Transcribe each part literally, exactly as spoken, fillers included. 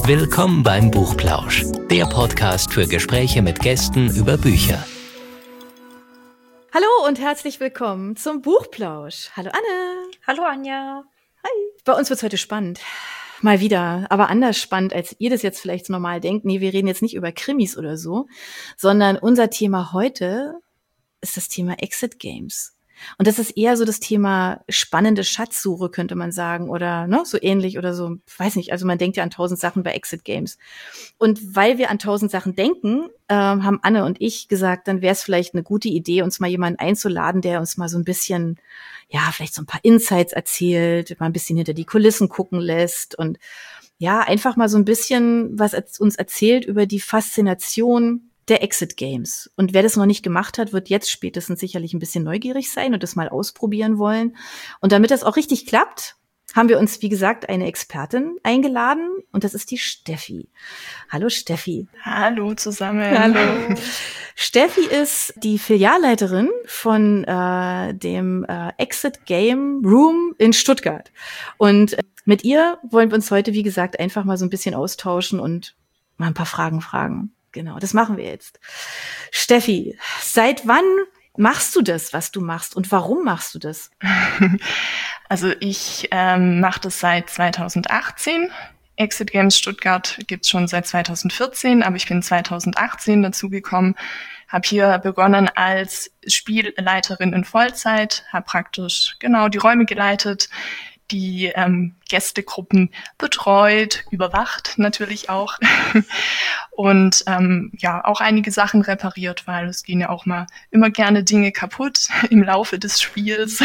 Willkommen beim Buchplausch, der Podcast für Gespräche mit Gästen über Bücher. Hallo und herzlich willkommen zum Buchplausch. Hallo Anne. Hallo Anja. Hi. Bei uns wird's heute spannend. Mal wieder, aber anders spannend, als ihr das jetzt vielleicht normal denkt. Nee, wir reden jetzt nicht über Krimis oder so, sondern unser Thema heute ist das Thema Exit Games. Und das ist eher so das Thema spannende Schatzsuche, könnte man sagen, oder ne, so ähnlich oder so, weiß nicht, also man denkt ja an tausend Sachen bei Exit Games. Und weil wir an tausend Sachen denken, äh, haben Anne und ich gesagt, dann wäre es vielleicht eine gute Idee, uns mal jemanden einzuladen, der uns mal so ein bisschen, ja, vielleicht so ein paar Insights erzählt, mal ein bisschen hinter die Kulissen gucken lässt und ja, einfach mal so ein bisschen was uns erzählt über die Faszination der Exit Games. Und wer das noch nicht gemacht hat, wird jetzt spätestens sicherlich ein bisschen neugierig sein und das mal ausprobieren wollen. Und damit das auch richtig klappt, haben wir uns, wie gesagt, eine Expertin eingeladen und das ist die Steffi. Hallo Steffi. Hallo zusammen. Hallo. Steffi ist die Filialleiterin von äh, dem äh, Exit Game Room in Stuttgart. Und äh, mit ihr wollen wir uns heute, wie gesagt, einfach mal so ein bisschen austauschen und mal ein paar Fragen fragen. Genau, das machen wir jetzt. Steffi, seit wann machst du das, was du machst und warum machst du das? Also ich ähm, mache das seit zweitausendachtzehn. Exit Games Stuttgart gibt's schon seit zweitausendvierzehn, aber ich bin zweitausendachtzehn dazugekommen, habe hier begonnen als Spielleiterin in Vollzeit, habe praktisch genau die Räume geleitet, die ähm, Gästegruppen betreut, überwacht natürlich auch und ähm, ja auch einige Sachen repariert, weil es gehen ja auch mal immer gerne Dinge kaputt im Laufe des Spiels.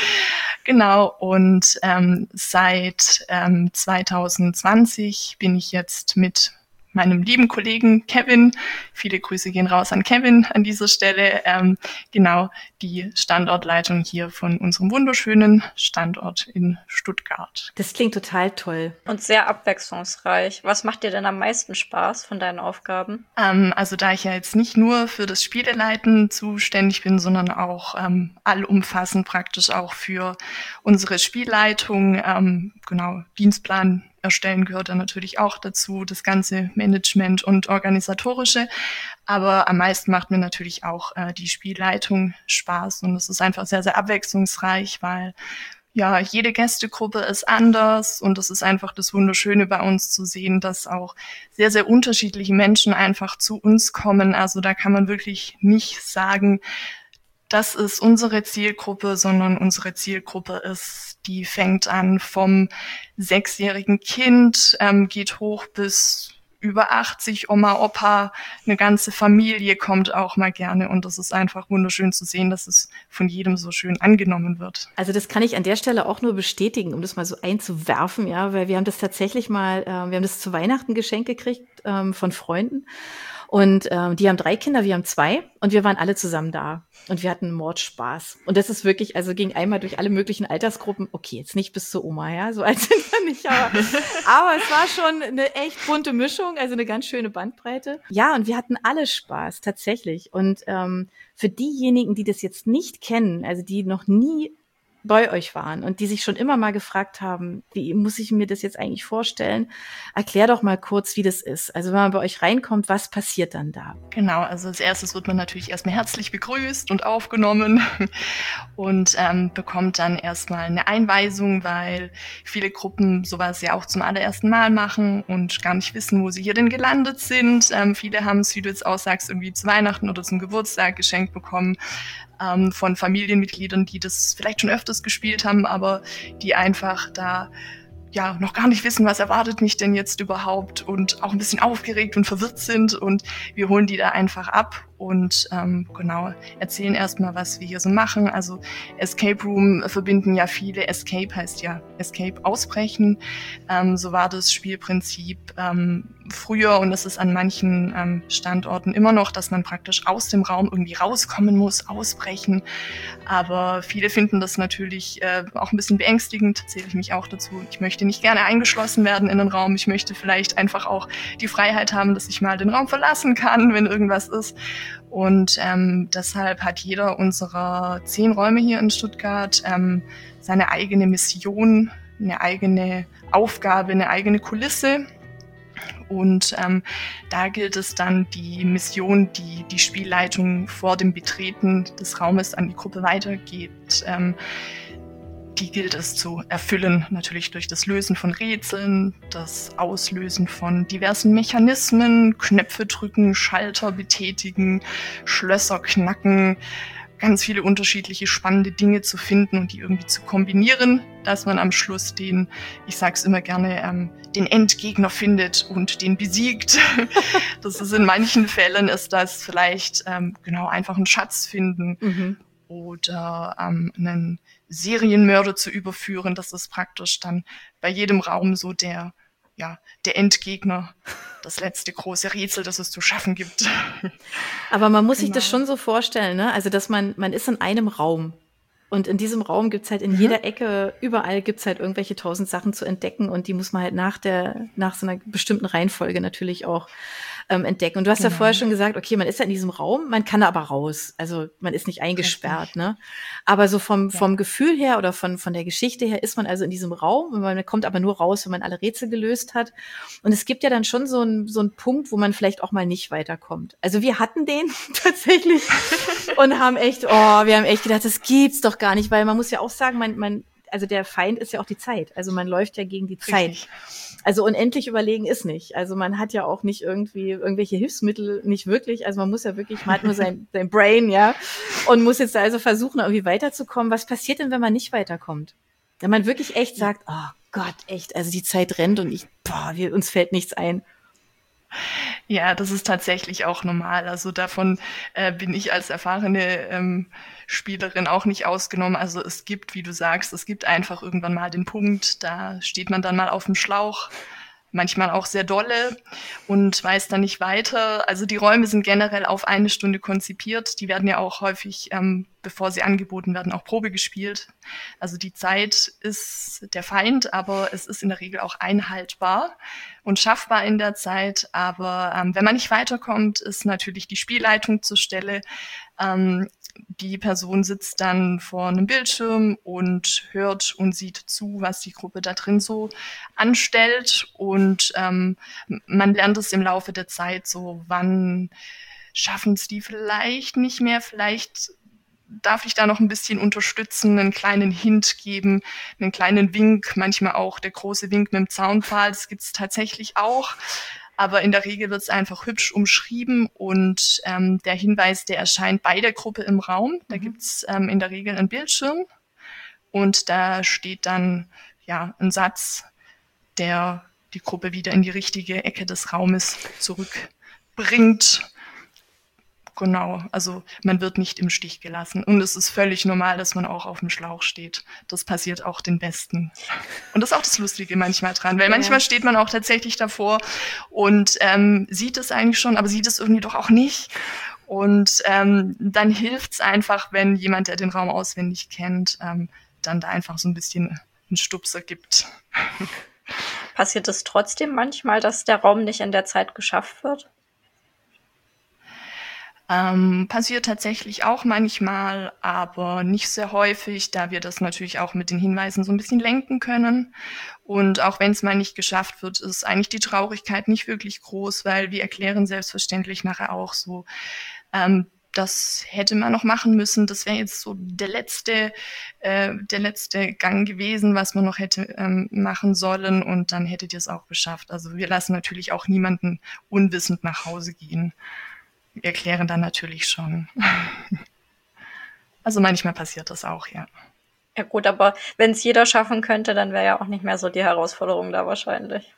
Genau, und ähm, seit ähm, zweitausendzwanzig bin ich jetzt mit meinem lieben Kollegen Kevin, viele Grüße gehen raus an Kevin an dieser Stelle, ähm, genau die Standortleitung hier von unserem wunderschönen Standort in Stuttgart. Das klingt total toll. Und sehr abwechslungsreich. Was macht dir denn am meisten Spaß von deinen Aufgaben? Ähm, also da ich ja jetzt nicht nur für das Spieleleiten zuständig bin, sondern auch ähm, allumfassend praktisch auch für unsere Spielleitung, ähm, genau, Dienstplan erstellen gehört dann natürlich auch dazu, das ganze Management und Organisatorische. Aber am meisten macht mir natürlich auch äh, die Spielleitung Spaß und es ist einfach sehr, sehr abwechslungsreich, weil ja jede Gästegruppe ist anders und es ist einfach das Wunderschöne bei uns zu sehen, dass auch sehr, sehr unterschiedliche Menschen einfach zu uns kommen. Also da kann man wirklich nicht sagen, das ist unsere Zielgruppe, sondern unsere Zielgruppe ist, die fängt an vom sechsjährigen Kind, ähm, geht hoch bis über achtzig, Oma, Opa, eine ganze Familie kommt auch mal gerne und das ist einfach wunderschön zu sehen, dass es von jedem so schön angenommen wird. Also das kann ich an der Stelle auch nur bestätigen, um das mal so einzuwerfen, ja, weil wir haben das tatsächlich mal, äh, wir haben das zu Weihnachten geschenkt gekriegt ähm, von Freunden. Und ähm, die haben drei Kinder, wir haben zwei und wir waren alle zusammen da und wir hatten Mordspaß. Und das ist wirklich, also ging einmal durch alle möglichen Altersgruppen, okay, jetzt nicht bis zur Oma, ja, so alt sind wir nicht, aber, aber es war schon eine echt bunte Mischung, also eine ganz schöne Bandbreite. Ja, und wir hatten alle Spaß, tatsächlich. Und ähm, für diejenigen, die das jetzt nicht kennen, also die noch nie bei euch waren und die sich schon immer mal gefragt haben, wie muss ich mir das jetzt eigentlich vorstellen? Erklär doch mal kurz, wie das ist. Also wenn man bei euch reinkommt, was passiert dann da? Genau, also als erstes wird man natürlich erstmal herzlich begrüßt und aufgenommen und ähm, bekommt dann erstmal eine Einweisung, weil viele Gruppen sowas ja auch zum allerersten Mal machen und gar nicht wissen, wo sie hier denn gelandet sind. Ähm, viele haben es, wie du jetzt auch sagst, irgendwie zu Weihnachten oder zum Geburtstag geschenkt bekommen. Ähm, von Familienmitgliedern, die das vielleicht schon öfters gespielt haben, aber die einfach da ja noch gar nicht wissen, was erwartet mich denn jetzt überhaupt und auch ein bisschen aufgeregt und verwirrt sind und wir holen die da einfach ab und ähm, genau erzählen erstmal, was wir hier so machen. Also Escape Room verbinden ja viele. Escape heißt ja Escape ausbrechen. Ähm, so war das Spielprinzip ähm, früher und es ist an manchen ähm, Standorten immer noch, dass man praktisch aus dem Raum irgendwie rauskommen muss, ausbrechen. Aber viele finden das natürlich äh, auch ein bisschen beängstigend, zähle ich mich auch dazu. Ich möchte nicht gerne eingeschlossen werden in den Raum. Ich möchte vielleicht einfach auch die Freiheit haben, dass ich mal den Raum verlassen kann, wenn irgendwas ist. Und ähm, deshalb hat jeder unserer zehn Räume hier in Stuttgart ähm, seine eigene Mission, eine eigene Aufgabe, eine eigene Kulisse. Und ähm, da gilt es dann, die Mission, die die Spielleitung vor dem Betreten des Raumes an die Gruppe weitergeht, ähm, die gilt es zu erfüllen, natürlich durch das Lösen von Rätseln, das Auslösen von diversen Mechanismen, Knöpfe drücken, Schalter betätigen, Schlösser knacken, ganz viele unterschiedliche spannende Dinge zu finden und die irgendwie zu kombinieren, dass man am Schluss den, ich sag's immer gerne, ähm, den Endgegner findet und den besiegt. Das ist in manchen Fällen ist das vielleicht ähm, genau einfach einen Schatz finden mhm. oder ähm, einen Serienmörder zu überführen. Das ist praktisch dann bei jedem Raum so der, ja, der Endgegner, das letzte große Rätsel, das es zu schaffen gibt. Aber man muss genau. sich das schon so vorstellen, ne? Also, dass man, man ist in einem Raum. Und in diesem Raum gibt's halt in mhm. jeder Ecke, überall gibt's halt irgendwelche tausend Sachen zu entdecken und die muss man halt nach der, nach so einer bestimmten Reihenfolge natürlich auch ähm, entdecken. Und du hast genau. ja vorher schon gesagt, okay, man ist ja in diesem Raum, man kann da aber raus. Also man ist nicht eingesperrt, Richtig. ne? Aber so vom, ja. vom Gefühl her oder von, von der Geschichte her ist man also in diesem Raum und man kommt aber nur raus, wenn man alle Rätsel gelöst hat. Und es gibt ja dann schon so einen, so einen Punkt, wo man vielleicht auch mal nicht weiterkommt. Also wir hatten den tatsächlich und haben echt, oh, wir haben echt gedacht, das gibt's doch gar nicht, weil man muss ja auch sagen, man, man, also der Feind ist ja auch die Zeit. Also man läuft ja gegen die Zeit. Richtig. Also unendlich überlegen ist nicht. Also man hat ja auch nicht irgendwie irgendwelche Hilfsmittel, nicht wirklich. Also man muss ja wirklich, man hat nur sein, sein Brain, ja, und muss jetzt also versuchen, irgendwie weiterzukommen. Was passiert denn, wenn man nicht weiterkommt? Wenn man wirklich echt sagt, oh Gott, echt, also die Zeit rennt und ich, boah, wir, uns fällt nichts ein. Ja, das ist tatsächlich auch normal. Also davon äh, bin ich als erfahrene ähm, Spielerin auch nicht ausgenommen. Also es gibt, wie du sagst, es gibt einfach irgendwann mal den Punkt, da steht man dann mal auf dem Schlauch, manchmal auch sehr dolle und weiß dann nicht weiter. Also die Räume sind generell auf eine Stunde konzipiert. Die werden ja auch häufig, ähm, bevor sie angeboten werden, auch Probe gespielt. Also die Zeit ist der Feind, aber es ist in der Regel auch einhaltbar und schaffbar in der Zeit. Aber ähm, wenn man nicht weiterkommt, ist natürlich die Spielleitung zur Stelle. Ähm, Die Person sitzt dann vor einem Bildschirm und hört und sieht zu, was die Gruppe da drin so anstellt. Und ähm, man lernt es im Laufe der Zeit so, wann schaffen es die vielleicht nicht mehr. Vielleicht darf ich da noch ein bisschen unterstützen, einen kleinen Hint geben, einen kleinen Wink, manchmal auch der große Wink mit dem Zaunpfahl. Das gibt's tatsächlich auch. Aber in der Regel wird es einfach hübsch umschrieben und ähm, der Hinweis, der erscheint bei der Gruppe im Raum. Da mhm. gibt's ähm, in der Regel einen Bildschirm und da steht dann ja ein Satz, der die Gruppe wieder in die richtige Ecke des Raumes zurückbringt. Genau, also man wird nicht im Stich gelassen. Und es ist völlig normal, dass man auch auf dem Schlauch steht. Das passiert auch den Besten. Und das ist auch das Lustige manchmal dran, weil ja. manchmal steht man auch tatsächlich davor und ähm, sieht es eigentlich schon, aber sieht es irgendwie doch auch nicht. Und ähm, dann hilft's einfach, wenn jemand, der den Raum auswendig kennt, ähm, dann da einfach so ein bisschen einen Stupser gibt. Passiert es trotzdem manchmal, dass der Raum nicht in der Zeit geschafft wird? Ähm, passiert tatsächlich auch manchmal, aber nicht sehr häufig, da wir das natürlich auch mit den Hinweisen so ein bisschen lenken können. Und auch wenn es mal nicht geschafft wird, ist eigentlich die Traurigkeit nicht wirklich groß, weil wir erklären selbstverständlich nachher auch so, ähm, das hätte man noch machen müssen. Das wäre jetzt so der letzte, äh, der letzte Gang gewesen, was man noch hätte ähm, machen sollen. Und dann hättet ihr es auch geschafft. Also wir lassen natürlich auch niemanden unwissend nach Hause gehen. Wir erklären dann natürlich schon. Also manchmal passiert das auch, ja. Ja gut, aber wenn es jeder schaffen könnte, dann wäre ja auch nicht mehr so die Herausforderung da wahrscheinlich.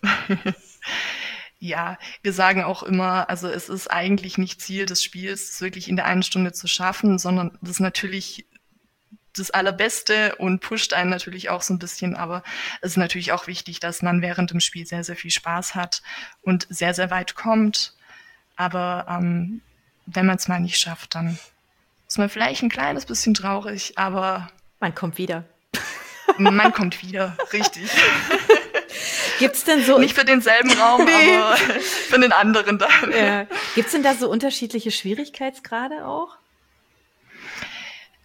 Ja, wir sagen auch immer, also es ist eigentlich nicht Ziel des Spiels, es wirklich in der einen Stunde zu schaffen, sondern das ist natürlich das Allerbeste und pusht einen natürlich auch so ein bisschen, aber es ist natürlich auch wichtig, dass man während dem Spiel sehr, sehr viel Spaß hat und sehr, sehr weit kommt. Aber ähm, wenn man es mal nicht schafft, dann ist man vielleicht ein kleines bisschen traurig, aber man kommt wieder. Man kommt wieder, richtig. Gibt's denn so nicht für denselben Raum, nee. aber für den anderen dann. Ja. Gibt's denn da so unterschiedliche Schwierigkeitsgrade auch?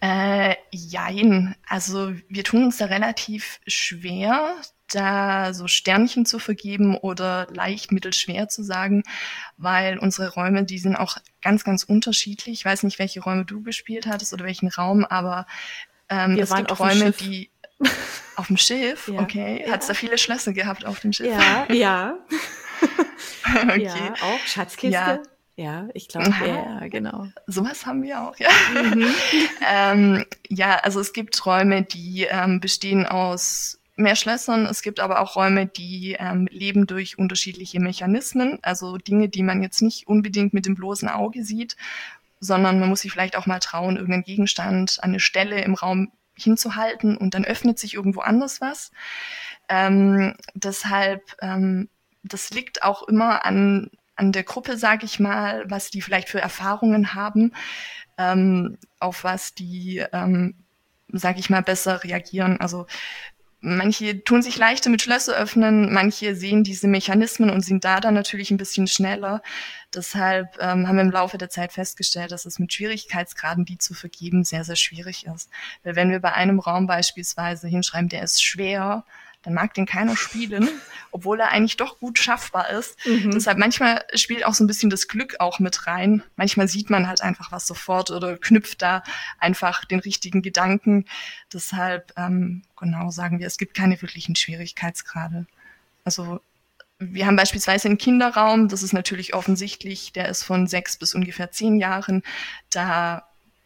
Äh, jein. Also wir tun uns da relativ schwer, da so Sternchen zu vergeben oder leicht mittelschwer zu sagen, weil unsere Räume, die sind auch ganz, ganz unterschiedlich. Ich weiß nicht, welche Räume du gespielt hattest oder welchen Raum, aber ähm, Wir es waren gibt auf dem Räume, Schiff. die auf dem Schiff, Ja. okay. Ja. Hat es da viele Schlösser gehabt auf dem Schiff? Ja, ja. Okay. Ja, auch Schatzkiste. Ja. Ja, ich glaube, Aha. ja, ja, genau. Sowas haben wir auch, ja. Mhm. ähm, ja, also es gibt Räume, die ähm, bestehen aus mehr Schlössern. Es gibt aber auch Räume, die ähm, leben durch unterschiedliche Mechanismen, also Dinge, die man jetzt nicht unbedingt mit dem bloßen Auge sieht, sondern man muss sich vielleicht auch mal trauen, irgendeinen Gegenstand an eine Stelle im Raum hinzuhalten und dann öffnet sich irgendwo anders was. Ähm, deshalb, ähm, das liegt auch immer an an der Gruppe, sage ich mal, was die vielleicht für Erfahrungen haben, ähm, auf was die, ähm, sage ich mal, besser reagieren. Also manche tun sich leichter mit Schlösser öffnen, manche sehen diese Mechanismen und sind da dann natürlich ein bisschen schneller. Deshalb ähm, haben wir im Laufe der Zeit festgestellt, dass es mit Schwierigkeitsgraden, die zu vergeben, sehr, sehr schwierig ist. Weil wenn wir bei einem Raum beispielsweise hinschreiben, der ist schwer, dann mag den keiner spielen, obwohl er eigentlich doch gut schaffbar ist. Mhm. Deshalb manchmal spielt auch so ein bisschen das Glück auch mit rein. Manchmal sieht man halt einfach was sofort oder knüpft da einfach den richtigen Gedanken. Deshalb, ähm, genau, sagen wir, es gibt keine wirklichen Schwierigkeitsgrade. Also wir haben beispielsweise einen Kinderraum, das ist natürlich offensichtlich, der ist von sechs bis ungefähr zehn Jahren. Da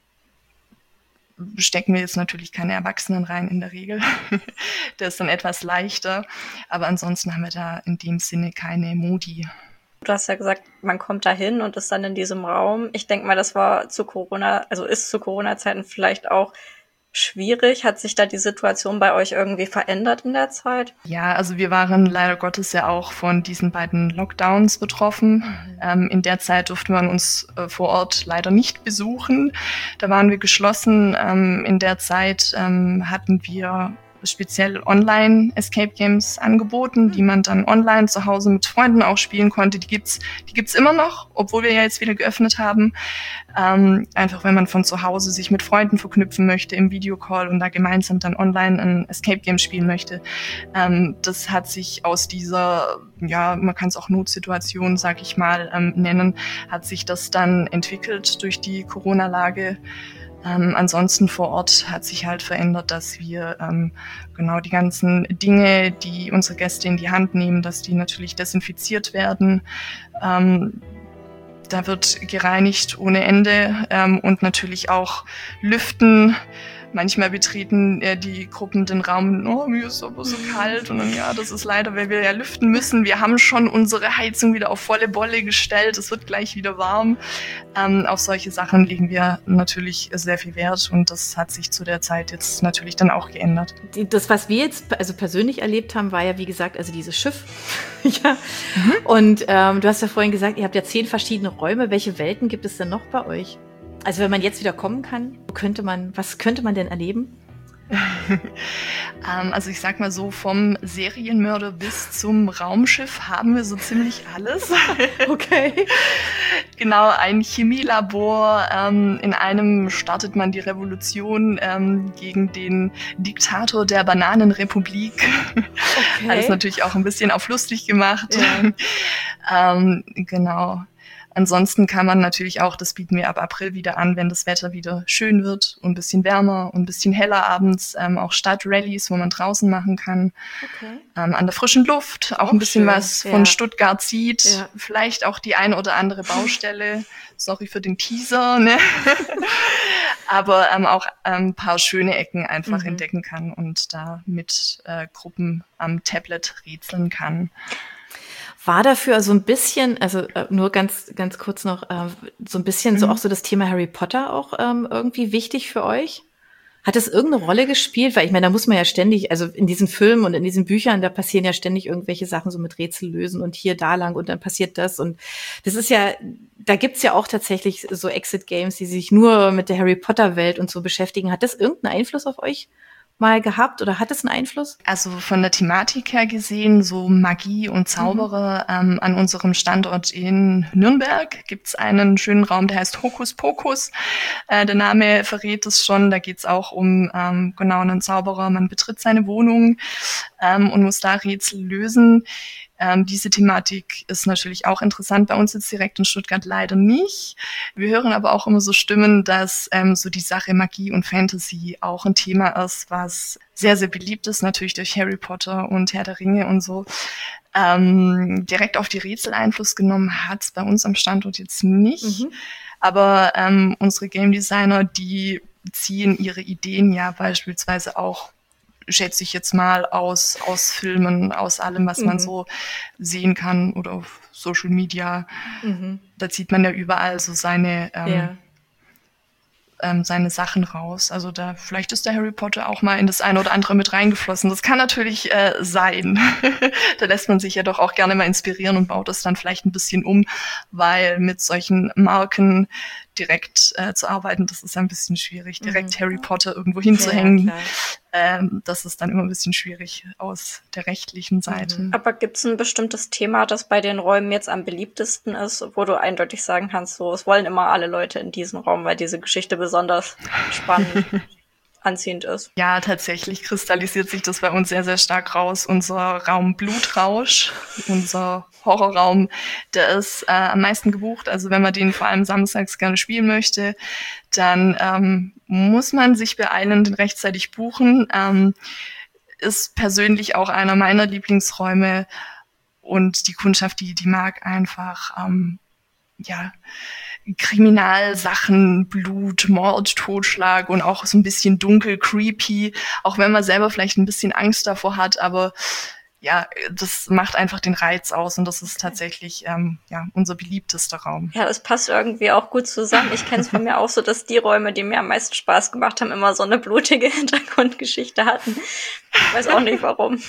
stecken wir jetzt natürlich keine Erwachsenen rein in der Regel. Der ist dann etwas leichter. Aber ansonsten haben wir da in dem Sinne keine Modi. Du hast ja gesagt, man kommt da hin und ist dann in diesem Raum. Ich denke mal, das war zu Corona, also ist zu Corona-Zeiten vielleicht auch schwierig. Hat sich da die Situation bei euch irgendwie verändert in der Zeit? Ja, also wir waren leider Gottes ja auch von diesen beiden Lockdowns betroffen. Mhm. Ähm, in der Zeit durfte man uns äh, vor Ort leider nicht besuchen. Da waren wir geschlossen. Ähm, in der Zeit ähm, hatten wir speziell Online-Escape-Games angeboten, die man dann online zu Hause mit Freunden auch spielen konnte. Die gibt's, die gibt's immer noch, obwohl wir ja jetzt wieder geöffnet haben. Ähm, einfach, wenn man von zu Hause sich mit Freunden verknüpfen möchte im Videocall und da gemeinsam dann online ein Escape-Game spielen möchte. Ähm, das hat sich aus dieser, ja, man kann es auch Notsituation, sag ich mal, ähm, nennen, hat sich das dann entwickelt durch die Corona-Lage. Ähm, ansonsten vor Ort hat sich halt verändert, dass wir ähm, genau die ganzen Dinge, die unsere Gäste in die Hand nehmen, dass die natürlich desinfiziert werden. Ähm, da wird gereinigt ohne Ende ähm, und natürlich auch lüften. Manchmal betreten äh, die Gruppen den Raum, oh, mir ist aber so kalt. Und dann, ja, das ist leider, weil wir ja lüften müssen. Wir haben schon unsere Heizung wieder auf volle Bolle gestellt. Es wird gleich wieder warm. Ähm, auf solche Sachen legen wir natürlich sehr viel Wert. Und das hat sich zu der Zeit jetzt natürlich dann auch geändert. Das, was wir jetzt also persönlich erlebt haben, war ja, wie gesagt, also dieses Schiff. ja. Mhm. Und ähm, du hast ja vorhin gesagt, ihr habt ja zehn verschiedene Räume. Welche Welten gibt es denn noch bei euch? Also wenn man jetzt wieder kommen kann, könnte man, was könnte man denn erleben? ähm, also ich sag mal so, vom Serienmörder bis zum Raumschiff haben wir so ziemlich alles. Okay. Genau, ein Chemielabor. Ähm, in einem startet man die Revolution ähm, gegen den Diktator der Bananenrepublik. Okay. Alles natürlich auch ein bisschen auf lustig gemacht. Ja. ähm, genau. Ansonsten kann man natürlich auch, das bieten wir ab April wieder an, wenn das Wetter wieder schön wird und ein bisschen wärmer und ein bisschen heller abends, ähm, auch Stadtrallies, wo man draußen machen kann. Okay. Ähm, an der frischen Luft, auch, auch ein bisschen schön. Was von ja. Stuttgart sieht. Ja. Vielleicht auch die eine oder andere Baustelle. Sorry für den Teaser, ne? Aber ähm, auch ein ähm, paar schöne Ecken einfach mhm. entdecken kann und da mit äh, Gruppen am Tablet rätseln kann. War dafür so ein bisschen, also äh, nur ganz ganz kurz noch, äh, so ein bisschen mhm. so auch so das Thema Harry Potter auch ähm, irgendwie wichtig für euch? Hat das irgendeine Rolle gespielt? Weil ich meine, da muss man ja ständig, also in diesen Filmen und in diesen Büchern, da passieren ja ständig irgendwelche Sachen so mit Rätsel lösen und hier, da lang und dann passiert das. Und das ist ja, da gibt's ja auch tatsächlich so Exit-Games, die sich nur mit der Harry Potter-Welt und so beschäftigen. Hat das irgendeinen Einfluss auf euch mal gehabt oder hat es einen Einfluss? Also von der Thematik her gesehen, so Magie und Zauberer, mhm. ähm, an unserem Standort in Nürnberg gibt's einen schönen Raum, der heißt Hokus Pokus. Äh, der Name verrät es schon, da geht's auch um ähm, genau einen Zauberer. Man betritt seine Wohnung ähm, und muss da Rätsel lösen. Ähm, diese Thematik ist natürlich auch interessant, bei uns jetzt direkt in Stuttgart leider nicht. Wir hören aber auch immer so Stimmen, dass ähm, so die Sache Magie und Fantasy auch ein Thema ist, was sehr, sehr beliebt ist, natürlich durch Harry Potter und Herr der Ringe und so. Ähm, direkt auf die Rätsel Einfluss genommen hat es bei uns am Standort jetzt nicht. Mhm. Aber ähm, unsere Game Designer, die ziehen ihre Ideen ja beispielsweise auch, schätze ich jetzt mal, aus, aus Filmen, aus allem, was mhm. man so sehen kann oder auf Social Media. Mhm. Da zieht man ja überall so seine, ähm, ja. ähm, seine Sachen raus. Also da, vielleicht ist der Harry Potter auch mal in das eine oder andere mit reingeflossen. Das kann natürlich äh, sein. Da lässt man sich ja doch auch gerne mal inspirieren und baut das dann vielleicht ein bisschen um, weil mit solchen Marken direkt äh, zu arbeiten, das ist ein bisschen schwierig. Direkt mhm. Harry Potter irgendwo hinzuhängen, ja, ähm, das ist dann immer ein bisschen schwierig aus der rechtlichen Seite. Mhm. Aber gibt es ein bestimmtes Thema, das bei den Räumen jetzt am beliebtesten ist, wo du eindeutig sagen kannst, so, es wollen immer alle Leute in diesen Raum, weil diese Geschichte besonders spannend anziehend ist? Ja, tatsächlich kristallisiert sich das bei uns sehr, sehr stark raus. Unser Raum Blutrausch, unser Horrorraum, der ist äh, am meisten gebucht. Also wenn man den vor allem samstags gerne spielen möchte, dann ähm, muss man sich beeilen, den rechtzeitig buchen. Ähm, ist persönlich auch einer meiner Lieblingsräume und die Kundschaft, die die mag einfach, ähm, ja, Kriminalsachen, Blut, Mord, Totschlag und auch so ein bisschen dunkel, creepy, auch wenn man selber vielleicht ein bisschen Angst davor hat, aber ja, das macht einfach den Reiz aus und das ist tatsächlich ähm, ja unser beliebtester Raum. Ja, das passt irgendwie auch gut zusammen. Ich kenne es von mir auch so, dass die Räume, die mir am meisten Spaß gemacht haben, immer so eine blutige Hintergrundgeschichte hatten. Ich weiß auch nicht warum.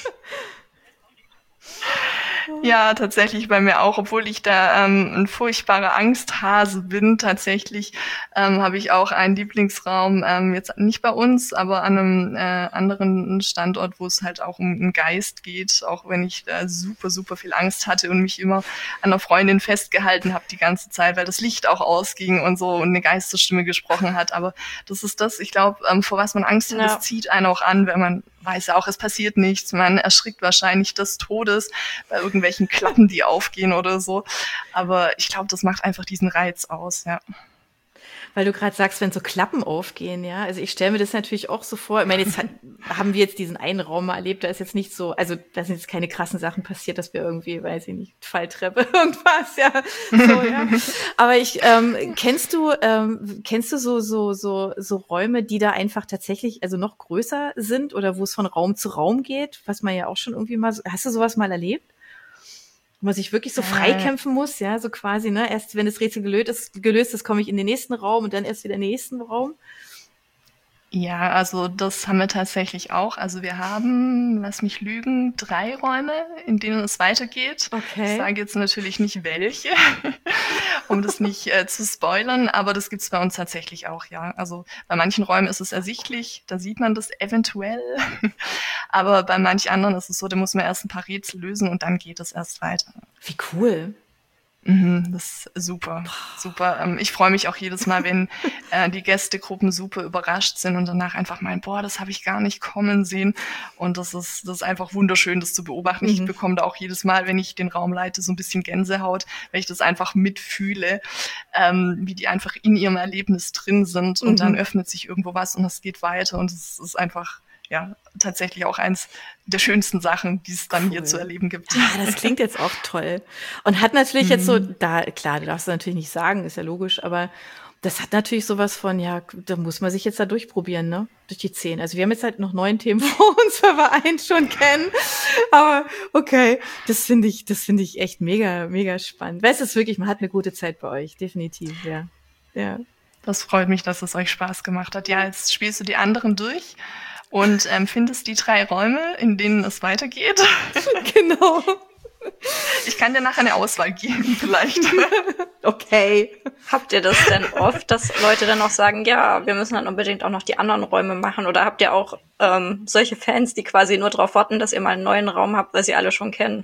Ja, tatsächlich bei mir auch, obwohl ich da ähm, ein furchtbarer Angsthase bin. Tatsächlich ähm, habe ich auch einen Lieblingsraum, ähm, jetzt nicht bei uns, aber an einem äh, anderen Standort, wo es halt auch um einen Geist geht, auch wenn ich da super, super viel Angst hatte und mich immer an einer Freundin festgehalten habe die ganze Zeit, weil das Licht auch ausging und so und eine Geisterstimme gesprochen hat. Aber das ist das, ich glaube, ähm, vor was man Angst hat, ja. Das zieht einen auch an, wenn man weiß ja auch, es passiert nichts. Man erschrickt wahrscheinlich des Todes bei irgendwelchen Klappen, die aufgehen oder so. Aber ich glaube, das macht einfach diesen Reiz aus, ja. Weil du gerade sagst, wenn so Klappen aufgehen, ja. Also ich stelle mir das natürlich auch so vor. Ich meine, jetzt hat, haben wir jetzt diesen einen Raum mal erlebt, da ist jetzt nicht so, also da sind jetzt keine krassen Sachen passiert, dass wir irgendwie, weiß ich nicht, Falltreppe, irgendwas, ja. So, ja. Aber ich, ähm, kennst du, ähm, kennst du so, so, so, so Räume, die da einfach tatsächlich, also noch größer sind oder wo es von Raum zu Raum geht, was man ja auch schon irgendwie mal, so, hast du sowas mal erlebt? Wo man sich wirklich so freikämpfen muss, ja, so quasi, ne, erst wenn das Rätsel gelöst ist, gelöst ist, komme ich in den nächsten Raum und dann erst wieder in den nächsten Raum. Ja, also das haben wir tatsächlich auch. Also wir haben, lass mich lügen, drei Räume, in denen es weitergeht. Okay. Ich sage jetzt natürlich nicht welche, um das nicht äh, zu spoilern, aber das gibt's bei uns tatsächlich auch, ja. Also bei manchen Räumen ist es ersichtlich, da sieht man das eventuell, aber bei manch anderen ist es so, da muss man erst ein paar Rätsel lösen und dann geht es erst weiter. Wie cool. Mhm, das ist super, super. Ich freue mich auch jedes Mal, wenn äh, die Gästegruppen super überrascht sind und danach einfach meinen, boah, das habe ich gar nicht kommen sehen. Und das ist, das ist einfach wunderschön, das zu beobachten. Mhm. Ich bekomme da auch jedes Mal, wenn ich den Raum leite, so ein bisschen Gänsehaut, weil ich das einfach mitfühle, ähm, wie die einfach in ihrem Erlebnis drin sind. Und mhm. dann öffnet sich irgendwo was und es geht weiter und es ist einfach, ja, tatsächlich auch eins der schönsten Sachen, die es dann cool. hier zu erleben gibt. Ja, das klingt jetzt auch toll. Und hat natürlich mhm. jetzt so, da, klar, du darfst es natürlich nicht sagen, ist ja logisch, aber das hat natürlich sowas von, ja, da muss man sich jetzt da durchprobieren, ne? Durch die zehn. Also wir haben jetzt halt noch neun Themen vor uns, weil wir einen schon kennen. Aber okay, das finde ich, das finde ich echt mega, mega spannend. Weil es ist wirklich, man hat eine gute Zeit bei euch, definitiv, ja. Ja. Das freut mich, dass es euch Spaß gemacht hat. Ja, jetzt spielst du die anderen durch. Und ähm, findest die drei Räume, in denen es weitergeht. Genau. Ich kann dir nachher eine Auswahl geben, vielleicht. Okay. Habt ihr das denn oft, dass Leute dann auch sagen, ja, wir müssen dann unbedingt auch noch die anderen Räume machen? Oder habt ihr auch ähm, solche Fans, die quasi nur darauf warten, dass ihr mal einen neuen Raum habt, weil sie alle schon kennen?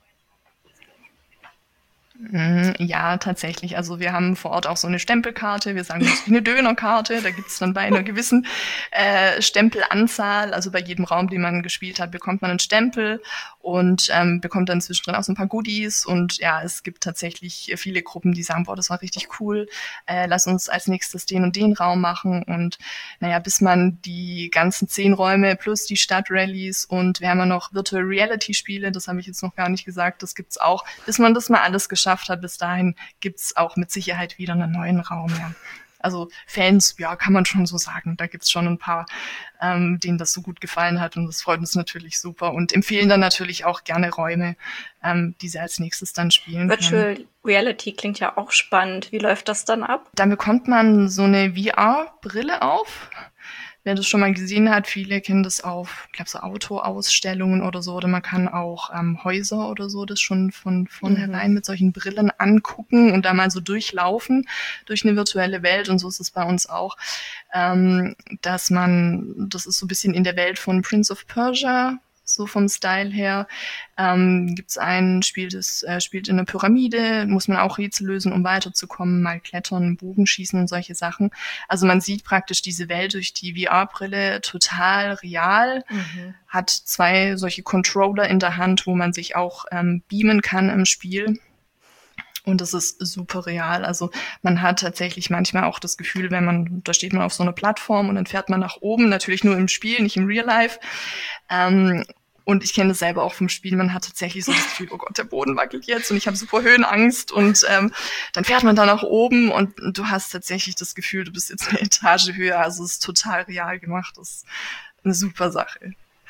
Ja, tatsächlich. Also wir haben vor Ort auch so eine Stempelkarte. Wir sagen, das ist wie eine Dönerkarte. Da gibt's dann bei einer gewissen äh, Stempelanzahl, also bei jedem Raum, den man gespielt hat, bekommt man einen Stempel und ähm, bekommt dann zwischendrin auch so ein paar Goodies. Und ja, es gibt tatsächlich viele Gruppen, die sagen, boah, das war richtig cool. Äh, lass uns als nächstes den und den Raum machen. Und naja, bis man die ganzen zehn Räume plus die Stadtrallies und wir haben ja noch Virtual Reality Spiele, das habe ich jetzt noch gar nicht gesagt, das gibt's auch. Bis man das mal alles geschafft hat, bis dahin gibt's auch mit Sicherheit wieder einen neuen Raum. Ja. Also Fans, ja, kann man schon so sagen. Da gibt's schon ein paar, ähm, denen das so gut gefallen hat und das freut uns natürlich super und empfehlen dann natürlich auch gerne Räume, ähm, die sie als nächstes dann spielen Virtual können. Reality klingt ja auch spannend. Wie läuft das dann ab? Dann bekommt man so eine V R-Brille auf. Wer das schon mal gesehen hat, viele kennen das auf, ich glaube, so Autoausstellungen oder so. Oder man kann auch ähm, Häuser oder so das schon von vornherein mhm. mit solchen Brillen angucken und da mal so durchlaufen durch eine virtuelle Welt. Und so ist es bei uns auch, ähm, dass man, das ist so ein bisschen in der Welt von Prince of Persia, so vom Style her. Ähm, gibt's ein Spiel, das äh, spielt in einer Pyramide, muss man auch Rätsel lösen, um weiterzukommen, mal klettern, Bogenschießen und solche Sachen. Also man sieht praktisch diese Welt durch die V R-Brille total real, mhm. hat zwei solche Controller in der Hand, wo man sich auch ähm, beamen kann im Spiel. Und das ist super real. Also man hat tatsächlich manchmal auch das Gefühl, wenn man, da steht man auf so einer Plattform und dann fährt man nach oben, natürlich nur im Spiel, nicht im Real Life. Ähm, und ich kenne das selber auch vom Spiel. Man hat tatsächlich so das Gefühl, oh Gott, der Boden wackelt jetzt und ich habe super Höhenangst. Und ähm, dann fährt man da nach oben und du hast tatsächlich das Gefühl, du bist jetzt eine Etage höher. Also es ist total real gemacht. Das ist eine super Sache.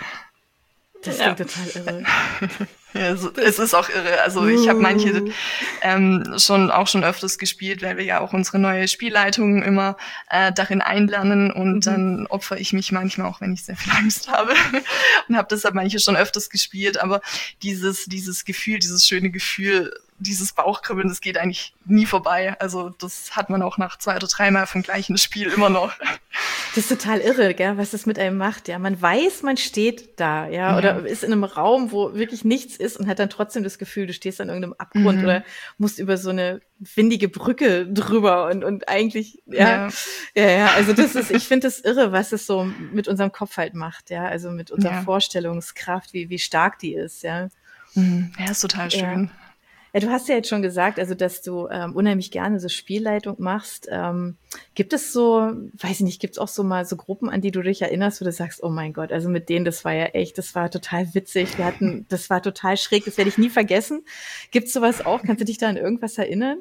Das klingt ja. total irre. Ja, es, es ist auch irre. Also ich habe manche ähm, schon auch schon öfters gespielt, weil wir ja auch unsere neue Spielleitung immer äh, darin einlernen und mhm. dann opfere ich mich manchmal auch, wenn ich sehr viel Angst habe und habe deshalb manche schon öfters gespielt. Aber dieses dieses Gefühl, dieses schöne Gefühl, dieses Bauchkribbeln, das geht eigentlich nie vorbei. Also das hat man auch nach zwei oder dreimal vom gleichen Spiel immer noch. Das ist total irre, gell, was das mit einem macht. Ja, man weiß, man steht da, ja, ja, oder ist in einem Raum, wo wirklich nichts ist und hat dann trotzdem das Gefühl, du stehst an irgendeinem Abgrund mhm. oder musst über so eine windige Brücke drüber und und eigentlich, ja, ja, ja, ja also das ist, ich finde das irre, was es so mit unserem Kopf halt macht, ja, also mit unserer ja. Vorstellungskraft, wie wie stark die ist, ja. Mhm. Ja, ist total schön. Ja. Ja, du hast ja jetzt schon gesagt, also dass du ähm, unheimlich gerne so Spielleitung machst. Ähm, gibt es so, weiß ich nicht, gibt es auch so mal so Gruppen, an die du dich erinnerst, wo du sagst, oh mein Gott, also mit denen, das war ja echt, das war total witzig. Wir hatten, das war total schräg, das werde ich nie vergessen. Gibt's sowas auch? Kannst du dich da an irgendwas erinnern?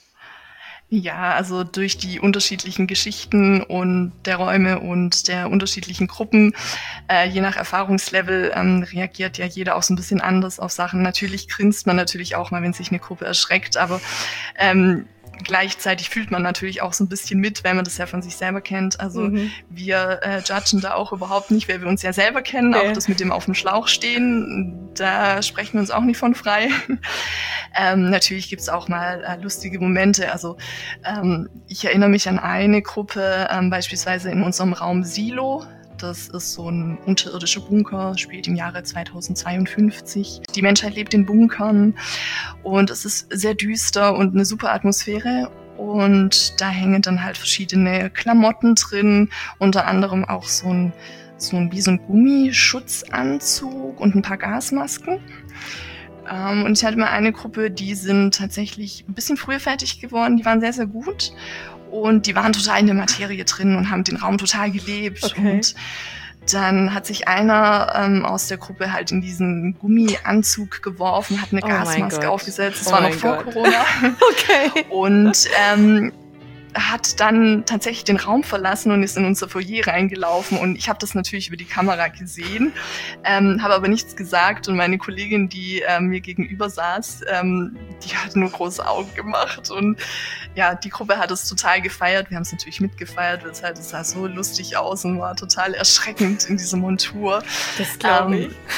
Ja, also durch die unterschiedlichen Geschichten und der Räume und der unterschiedlichen Gruppen, äh, je nach Erfahrungslevel, ähm, reagiert ja jeder auch so ein bisschen anders auf Sachen. Natürlich grinst man natürlich auch mal, wenn sich eine Gruppe erschreckt, aber ähm, gleichzeitig fühlt man natürlich auch so ein bisschen mit, weil man das ja von sich selber kennt. Also mhm. wir äh, judgen da auch überhaupt nicht, weil wir uns ja selber kennen. Okay. Auch das mit dem auf dem Schlauch stehen, da sprechen wir uns auch nicht von frei. ähm, natürlich gibt's auch mal äh, lustige Momente. Also ähm, ich erinnere mich an eine Gruppe, ähm, beispielsweise in unserem Raum Silo. Das ist so ein unterirdischer Bunker, spielt im Jahre zweitausendzweiundfünfzig. Die Menschheit lebt in Bunkern und es ist sehr düster und eine super Atmosphäre. Und da hängen dann halt verschiedene Klamotten drin, unter anderem auch so ein, so ein, wie so ein Gummischutzanzug und ein paar Gasmasken. Um, und ich hatte mal eine Gruppe, die sind tatsächlich ein bisschen früher fertig geworden, die waren sehr, sehr gut. Und die waren total in der Materie drin und haben den Raum total gelebt. Okay. Und dann hat sich einer ähm, aus der Gruppe halt in diesen Gummianzug geworfen, hat eine oh Gasmaske aufgesetzt. Das oh war noch vor Gott. Corona. Okay. Und ähm, hat dann tatsächlich den Raum verlassen und ist in unser Foyer reingelaufen. Und ich habe das natürlich über die Kamera gesehen, ähm, habe aber nichts gesagt. Und meine Kollegin, die äh, mir gegenüber saß, ähm, die hat nur große Augen gemacht. Und ja, die Gruppe hat es total gefeiert. Wir haben es natürlich mitgefeiert, weil es halt, es sah so lustig aus und war total erschreckend in dieser Montur. Das glaube ich. Ähm,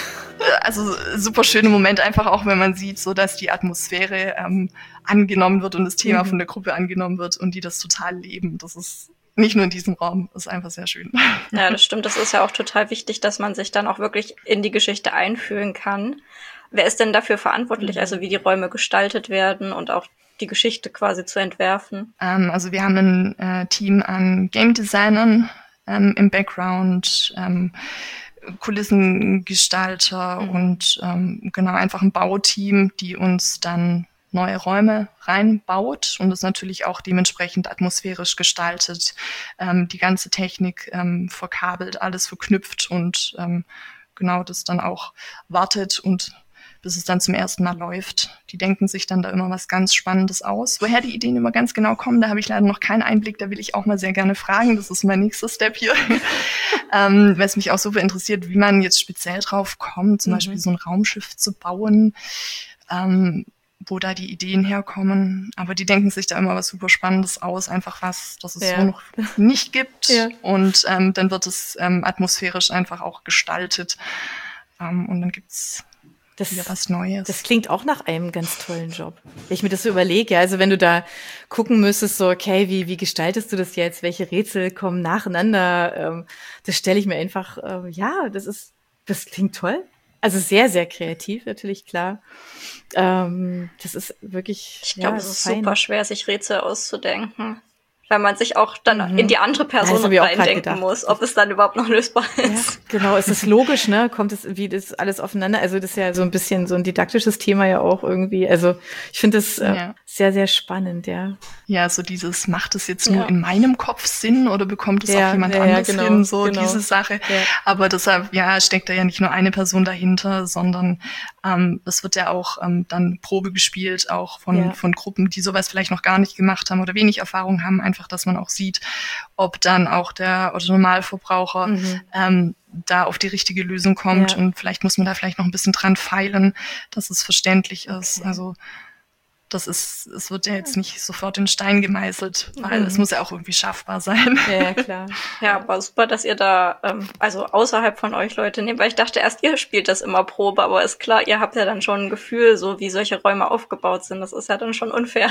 also super schöne Moment einfach auch, wenn man sieht, so dass die Atmosphäre ähm, angenommen wird und das Thema mhm. von der Gruppe angenommen wird und die das total leben. Das ist nicht nur in diesem Raum, das ist einfach sehr schön. Ja, das stimmt. Das ist ja auch total wichtig, dass man sich dann auch wirklich in die Geschichte einfühlen kann. Wer ist denn dafür verantwortlich, also wie die Räume gestaltet werden und auch die Geschichte quasi zu entwerfen? Ähm, also wir haben ein äh, Team an Game Designern ähm, im Background, ähm, Kulissengestalter mhm. und ähm, genau einfach ein Bauteam, die uns dann neue Räume reinbaut und es natürlich auch dementsprechend atmosphärisch gestaltet, ähm, die ganze Technik ähm, verkabelt, alles verknüpft und ähm, genau das dann auch wartet und bis es dann zum ersten Mal läuft. Die denken sich dann da immer was ganz Spannendes aus. Woher die Ideen immer ganz genau kommen, da habe ich leider noch keinen Einblick, da will ich auch mal sehr gerne fragen. Das ist mein nächster Step hier. ähm, weil es mich auch super interessiert, wie man jetzt speziell drauf kommt, zum mhm. Beispiel so ein Raumschiff zu bauen, ähm, wo da die Ideen herkommen. Aber die denken sich da immer was super Spannendes aus, einfach was, das es ja. so noch nicht gibt. Ja. Und ähm, dann wird es ähm, atmosphärisch einfach auch gestaltet. Ähm, und dann gibt's Das, wieder was Neues. Das klingt auch nach einem ganz tollen Job. Wenn ich mir das so überlege, also wenn du da gucken müsstest, so, okay, wie, wie gestaltest du das jetzt? Welche Rätsel kommen nacheinander? Ähm, das stelle ich mir einfach, äh, ja, das ist, das klingt toll. Also sehr, sehr kreativ, natürlich, klar. Ähm, das ist wirklich, ich glaube, ja, es ist fein. super schwer, sich Rätsel auszudenken. Weil man sich auch dann mhm. in die andere Person ja, reindenken muss, ob es dann überhaupt noch lösbar ist. Ja, genau, ist es logisch, ne? Kommt es, wie das alles aufeinander? Also das ist ja so ein bisschen so ein didaktisches Thema ja auch irgendwie. Also ich finde das äh, ja. sehr, sehr spannend, ja. Ja, so dieses, macht es jetzt nur ja. in meinem Kopf Sinn oder bekommt es ja, auch jemand ja, anders genau, hin? So genau. diese Sache. Ja. Aber deshalb, ja, steckt da ja nicht nur eine Person dahinter, sondern ähm, es wird ja auch ähm, dann Probe gespielt, auch von, ja. von Gruppen, die sowas vielleicht noch gar nicht gemacht haben oder wenig Erfahrung haben, einfach, dass man auch sieht, ob dann auch der oder Normalverbraucher mhm. ähm, da auf die richtige Lösung kommt ja. und vielleicht muss man da vielleicht noch ein bisschen dran feilen, dass es verständlich ist. Okay. Also das ist, es wird ja jetzt nicht sofort in Stein gemeißelt, weil mhm. es muss ja auch irgendwie schaffbar sein. Ja, klar. Ja, aber super, dass ihr da, ähm, also außerhalb von euch Leute nehmt, weil ich dachte erst, ihr spielt das immer Probe, aber ist klar, ihr habt ja dann schon ein Gefühl, so wie solche Räume aufgebaut sind. Das ist ja dann schon unfair.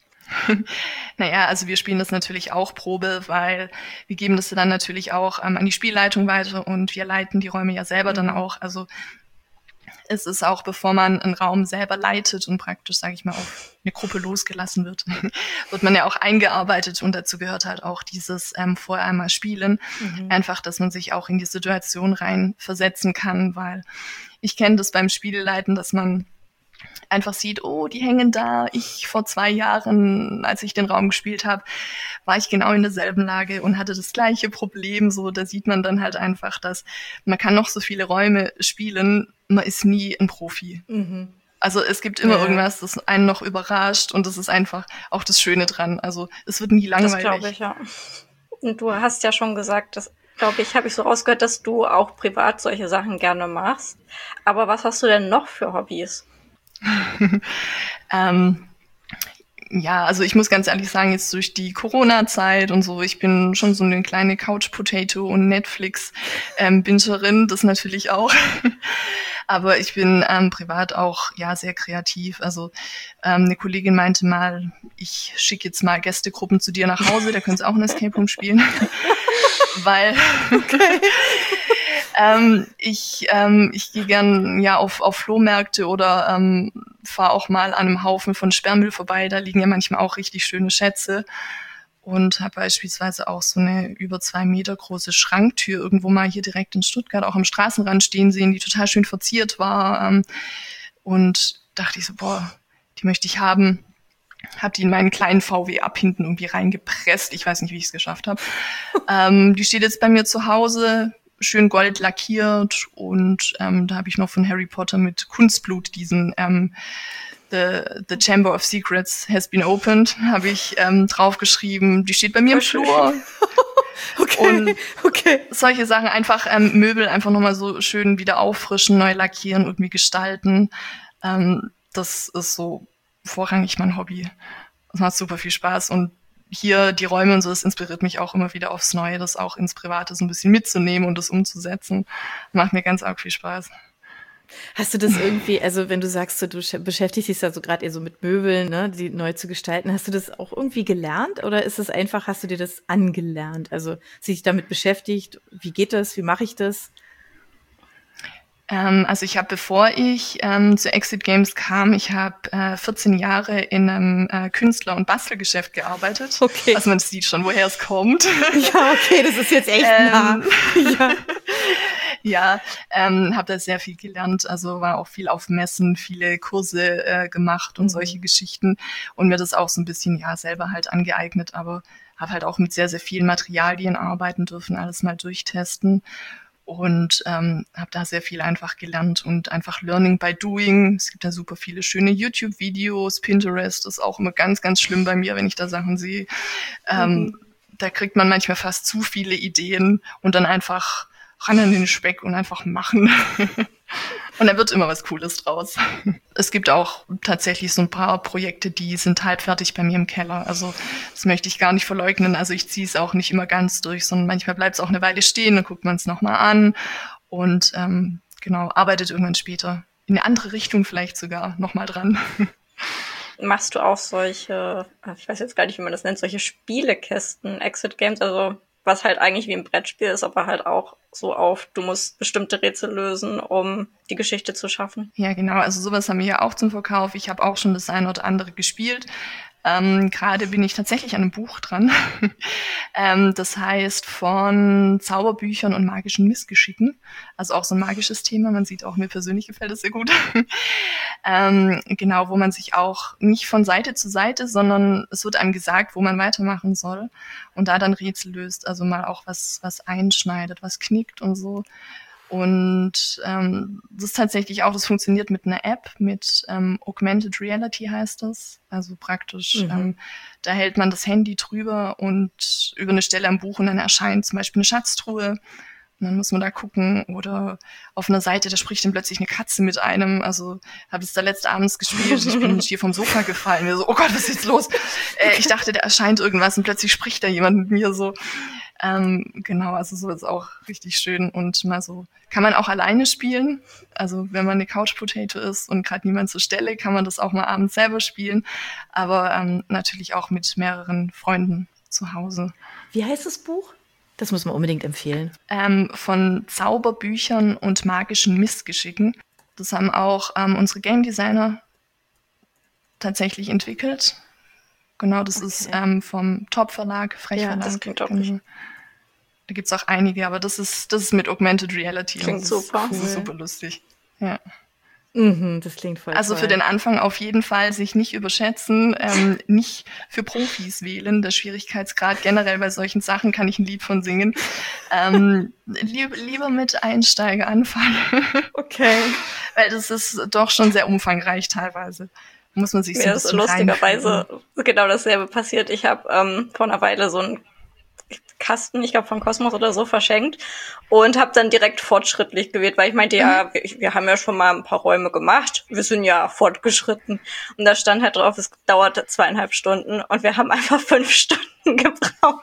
Naja, also wir spielen das natürlich auch Probe, weil wir geben das dann natürlich auch ähm, an die Spielleitung weiter und wir leiten die Räume ja selber mhm. dann auch. Also es ist auch, bevor man einen Raum selber leitet und praktisch, sage ich mal, auf eine Gruppe losgelassen wird, wird man ja auch eingearbeitet und dazu gehört halt auch dieses ähm, vorher einmal spielen. Mhm. Einfach, dass man sich auch in die Situation rein versetzen kann, weil ich kenne das beim Spielleiten, dass man einfach sieht, oh, die hängen da. Ich vor zwei Jahren, als ich den Raum gespielt habe, war ich genau in derselben Lage und hatte das gleiche Problem. So, da sieht man dann halt einfach, dass man kann noch so viele Räume spielen, man ist nie ein Profi. Mhm. Also es gibt immer ja. irgendwas, das einen noch überrascht und das ist einfach auch das Schöne dran. Also es wird nie langweilig. Das glaube ich, ja. Und du hast ja schon gesagt, dass glaube ich, habe ich so rausgehört, dass du auch privat solche Sachen gerne machst. Aber was hast du denn noch für Hobbys? ähm, ja, also ich muss ganz ehrlich sagen, jetzt durch die Corona-Zeit und so, ich bin schon so eine kleine Couch-Potato und Netflix-Bingerin, das natürlich auch. Aber ich bin ähm, privat auch ja sehr kreativ. Also ähm, eine Kollegin meinte mal, ich schicke jetzt mal Gästegruppen zu dir nach Hause, da können sie auch ein Escape Room spielen. Weil okay. ähm, ich ähm, ich gehe gern ja auf auf Flohmärkte oder ähm, fahre auch mal an einem Haufen von Sperrmüll vorbei. Da liegen ja manchmal auch richtig schöne Schätze. Und habe beispielsweise auch so eine über zwei Meter große Schranktür irgendwo mal hier direkt in Stuttgart auch am Straßenrand stehen sehen, die total schön verziert war. Ähm, und dachte ich so, boah, die möchte ich haben. Hab die in meinen kleinen V W Up hinten irgendwie reingepresst. Ich weiß nicht, wie ich es geschafft habe. ähm, die steht jetzt bei mir zu Hause, schön gold lackiert. Und ähm, da habe ich noch von Harry Potter mit Kunstblut diesen ähm, The, the Chamber of Secrets has been opened, habe ich ähm, draufgeschrieben. Die steht bei mir im Flur. Okay, und okay. Solche Sachen, einfach ähm, Möbel einfach nochmal so schön wieder auffrischen, neu lackieren, irgendwie gestalten. Ähm, das ist so vorrangig mein Hobby. Das macht super viel Spaß. Und hier die Räume und so, das inspiriert mich auch immer wieder aufs Neue, das auch ins Private so ein bisschen mitzunehmen und das umzusetzen. Macht mir ganz arg viel Spaß. Hast du das irgendwie, also wenn du sagst, so, du beschäftigst dich da so gerade eher so mit Möbeln, ne, die neu zu gestalten, hast du das auch irgendwie gelernt oder ist es einfach, hast du dir das angelernt? Also sich damit beschäftigt, wie geht das, wie mache ich das? Ähm, also ich habe, bevor ich ähm, zu Exit Games kam, ich habe äh, vierzehn Jahre in einem äh, Künstler- und Bastelgeschäft gearbeitet. Okay. Also man sieht schon, woher es kommt. Ja, okay, das ist jetzt echt ähm, nah. Ja. Ja, ähm, habe da sehr viel gelernt, also war auch viel auf Messen, viele Kurse äh, gemacht und Mhm. solche Geschichten und mir das auch so ein bisschen ja selber halt angeeignet, aber habe halt auch mit sehr, sehr vielen Materialien arbeiten dürfen, alles mal durchtesten und ähm, habe da sehr viel einfach gelernt und einfach Learning by Doing. Es gibt da super viele schöne YouTube-Videos, Pinterest ist auch immer ganz, ganz schlimm bei mir, wenn ich da Sachen sehe. Ähm, Mhm. Da kriegt man manchmal fast zu viele Ideen und dann einfach ran an den Speck und einfach machen. Und da wird immer was Cooles draus. Es gibt auch tatsächlich so ein paar Projekte, die sind halbfertig bei mir im Keller. Also das möchte ich gar nicht verleugnen. Also ich ziehe es auch nicht immer ganz durch, sondern manchmal bleibt es auch eine Weile stehen, dann guckt man es nochmal an und ähm, genau, arbeitet irgendwann später in eine andere Richtung vielleicht sogar nochmal dran. Machst du auch solche, ich weiß jetzt gar nicht, wie man das nennt, solche Spielekästen, Exit Games, also was halt eigentlich wie ein Brettspiel ist, aber halt auch so auf, du musst bestimmte Rätsel lösen, um die Geschichte zu schaffen? Ja, genau. Also sowas haben wir ja auch zum Verkauf. Ich habe auch schon das eine oder andere gespielt. Ähm, gerade bin ich tatsächlich an einem Buch dran. ähm, das heißt von Zauberbüchern und magischen Missgeschicken. Also auch so ein magisches Thema. Man sieht auch, mir persönlich gefällt es sehr gut. ähm, genau, wo man sich auch nicht von Seite zu Seite, sondern es wird einem gesagt, wo man weitermachen soll und da dann Rätsel löst. Also mal auch was, was einschneidet, was knickt und so. Und ähm, das ist tatsächlich auch, das funktioniert mit einer App, mit ähm, Augmented Reality heißt das. Also praktisch, Mhm. ähm, da hält man das Handy drüber und über eine Stelle am Buch und dann erscheint zum Beispiel eine Schatztruhe. Und dann muss man da gucken oder auf einer Seite, da spricht dann plötzlich eine Katze mit einem. Also habe ich es da letzte abends gespielt, ich bin hier vom Sofa gefallen. Mir so, oh Gott, was ist jetzt los? Äh, ich dachte, da erscheint irgendwas und plötzlich spricht da jemand mit mir so. Ähm, genau, also so ist auch richtig schön und mal so, kann man auch alleine spielen, also wenn man eine Couch Potato ist und gerade niemand zur Stelle, kann man das auch mal abends selber spielen, aber ähm, natürlich auch mit mehreren Freunden zu Hause. Wie heißt das Buch? Das muss man unbedingt empfehlen. Ähm, von Zauberbüchern und magischen Missgeschicken. Das haben auch ähm, unsere Game Designer tatsächlich entwickelt. Genau, das okay. ist ähm, vom Top-Verlag, Frech-Verlag. Ja, das klingt auch genau. richtig. Da gibt's auch einige, aber das ist das ist mit Augmented Reality. Klingt das super. Ist, das cool. ist super lustig. Ja. Mhm, das klingt voll Also toll. für den Anfang auf jeden Fall sich nicht überschätzen, ähm, nicht für Profis wählen. Der Schwierigkeitsgrad generell bei solchen Sachen kann ich ein Lied von singen. Ähm, lieb, lieber mit Einsteiger anfangen. Okay. Weil das ist doch schon sehr umfangreich teilweise. Muss man sich so Mir ein ist bisschen lustigerweise reinfühlen. genau dasselbe passiert. Ich habe ähm, vor einer Weile so einen Kasten, ich glaube von Cosmos oder so, verschenkt und habe dann direkt fortschrittlich gewählt, weil ich meinte, mhm. ja, wir, wir haben ja schon mal ein paar Räume gemacht, wir sind ja fortgeschritten. Und da stand halt drauf, es dauerte zweieinhalb Stunden und wir haben einfach fünf Stunden gebraucht.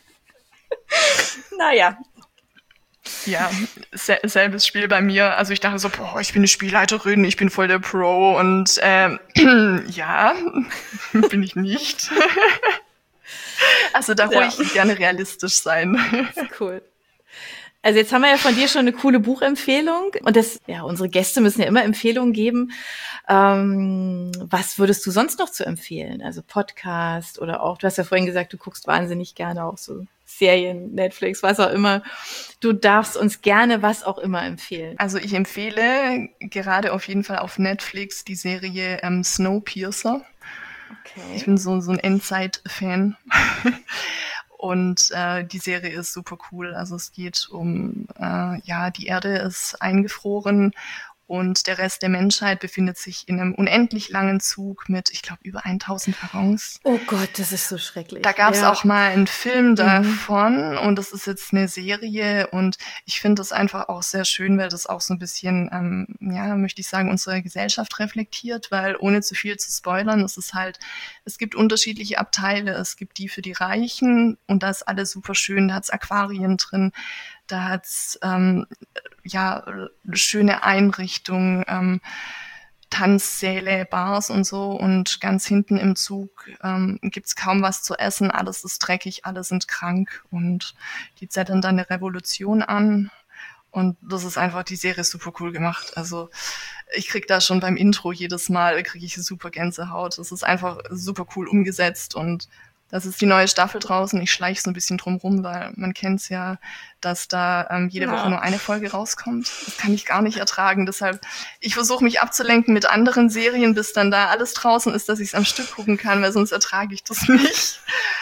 Naja. Ja, selbes Spiel bei mir. Also ich dachte so, boah, ich bin eine Spielleiterin, ich bin voll der Pro und ähm, ja, bin ich nicht. Also da ja. ruhig gerne realistisch sein. Cool. Also jetzt haben wir ja von dir schon eine coole Buchempfehlung und das, ja, unsere Gäste müssen ja immer Empfehlungen geben. Ähm, was würdest du sonst noch zu empfehlen? Also Podcast oder auch, du hast ja vorhin gesagt, du guckst wahnsinnig gerne auch so Serien, Netflix, was auch immer. Du darfst uns gerne was auch immer empfehlen. Also ich empfehle gerade auf jeden Fall auf Netflix die Serie ähm, Snowpiercer. Okay. Ich bin so, so ein Endzeit-Fan. Und äh, die Serie ist super cool. Also es geht um, äh, ja, die Erde ist eingefroren und der Rest der Menschheit befindet sich in einem unendlich langen Zug mit, ich glaube, über tausend Waggons. Oh Gott, das ist so schrecklich. Da gab es ja. auch mal einen Film davon mhm. und das ist jetzt eine Serie und ich finde das einfach auch sehr schön, weil das auch so ein bisschen, ähm, ja, möchte ich sagen, unsere Gesellschaft reflektiert, weil ohne zu viel zu spoilern, es ist halt, es gibt unterschiedliche Abteile, es gibt die für die Reichen und da ist alles super schön, da hat's Aquarien drin, Da hat's ähm, ja schöne Einrichtungen, ähm, Tanzsäle, Bars und so, und ganz hinten im Zug ähm, gibt's kaum was zu essen, alles ist dreckig, alle sind krank, und die zetteln dann eine Revolution an, und das ist einfach, die Serie ist super cool gemacht. Also ich krieg da schon beim Intro jedes Mal, kriege ich super Gänsehaut. Das ist einfach super cool umgesetzt, und das ist die neue Staffel draußen. Ich schleiche so ein bisschen drum rum, weil man kennt's ja, dass da ähm, jede Ja. Woche nur eine Folge rauskommt. Das kann ich gar nicht ertragen. Deshalb, ich versuche mich abzulenken mit anderen Serien, bis dann da alles draußen ist, dass ich es am Stück gucken kann, weil sonst ertrage ich das nicht.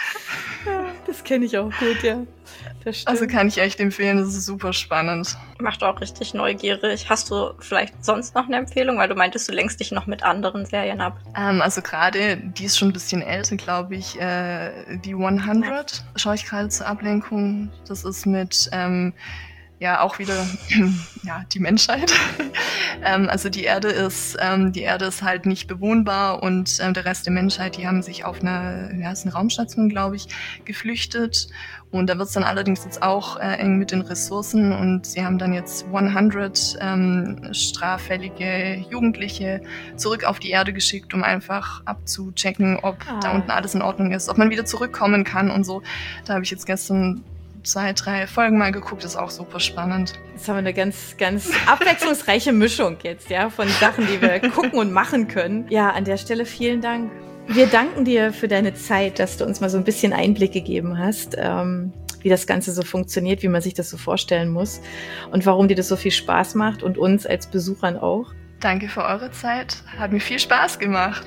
Ja, das kenne ich auch gut, ja. Das stimmt. Also kann ich echt empfehlen, das ist super spannend. Macht auch richtig neugierig. Hast du vielleicht sonst noch eine Empfehlung? Weil du meintest, du lenkst dich noch mit anderen Serien ab. Ähm, also gerade, die ist schon ein bisschen älter, glaube ich, äh, die hundert schaue ich gerade zur Ablenkung. Das ist mit, ähm, ja, auch wieder, ja, die Menschheit. ähm, also die Erde ist, ähm, die Erde ist halt nicht bewohnbar, und ähm, der Rest der Menschheit, die haben sich auf eine, ja, ist eine Raumstation, glaube ich, geflüchtet. Und da wird es dann allerdings jetzt auch äh, eng mit den Ressourcen, und sie haben dann jetzt hundert ähm, straffällige Jugendliche zurück auf die Erde geschickt, um einfach abzuchecken, ob Ah. da unten alles in Ordnung ist, ob man wieder zurückkommen kann und so. Da habe ich jetzt gestern zwei, drei Folgen mal geguckt, ist auch super spannend. Jetzt haben wir eine ganz, ganz abwechslungsreiche Mischung jetzt, ja, von Sachen, die wir gucken und machen können. Ja, an der Stelle vielen Dank. Wir danken dir für deine Zeit, dass du uns mal so ein bisschen Einblick gegeben hast, ähm, wie das Ganze so funktioniert, wie man sich das so vorstellen muss und warum dir das so viel Spaß macht, und uns als Besuchern auch. Danke für eure Zeit. Hat mir viel Spaß gemacht.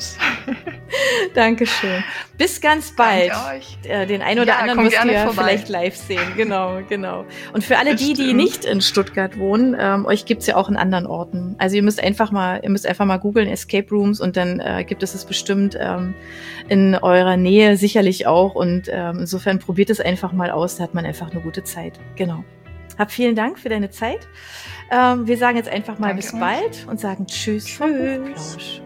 Dankeschön. Bis ganz bald. Danke euch. Äh, Den einen oder Ja, anderen kommt wirst du gerne ja vorbei. vielleicht live sehen. Genau, genau. Und für alle die, die Bestimmt. nicht in Stuttgart wohnen, ähm, euch gibt's ja auch in anderen Orten. Also ihr müsst einfach mal, ihr müsst einfach mal googeln Escape Rooms, und dann äh, gibt es es bestimmt ähm, in eurer Nähe sicherlich auch. Und ähm, insofern probiert es einfach mal aus. Da hat man einfach eine gute Zeit. Genau. Hab vielen Dank für deine Zeit. Ähm, wir sagen jetzt einfach mal Danke bis euch. bald und sagen Tschüss. vom Buchplausch.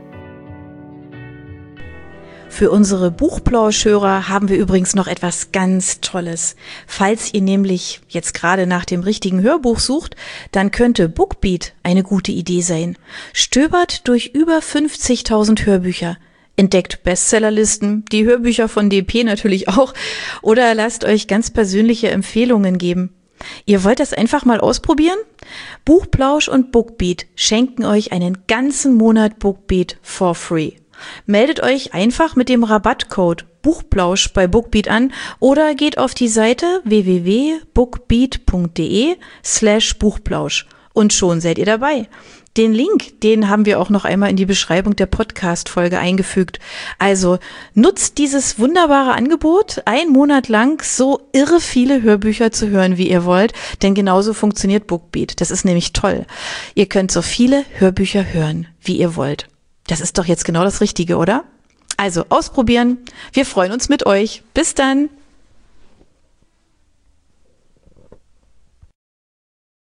Für unsere Buchplauschhörer haben wir übrigens noch etwas ganz Tolles. Falls ihr nämlich jetzt gerade nach dem richtigen Hörbuch sucht, dann könnte Bookbeat eine gute Idee sein. Stöbert durch über fünfzigtausend Hörbücher. Entdeckt Bestsellerlisten, die Hörbücher von D P natürlich auch, oder lasst euch ganz persönliche Empfehlungen geben. Ihr wollt das einfach mal ausprobieren? Buchplausch und Bookbeat schenken euch einen ganzen Monat Bookbeat for free. Meldet euch einfach mit dem Rabattcode Buchplausch bei Bookbeat an oder geht auf die Seite w w w punkt bookbeat punkt d e slash Buchplausch und schon seid ihr dabei. Den Link, den haben wir auch noch einmal in die Beschreibung der Podcast-Folge eingefügt. Also nutzt dieses wunderbare Angebot, einen Monat lang so irre viele Hörbücher zu hören, wie ihr wollt, denn genauso funktioniert Bookbeat. Das ist nämlich toll. Ihr könnt so viele Hörbücher hören, wie ihr wollt. Das ist doch jetzt genau das Richtige, oder? Also ausprobieren. Wir freuen uns mit euch. Bis dann.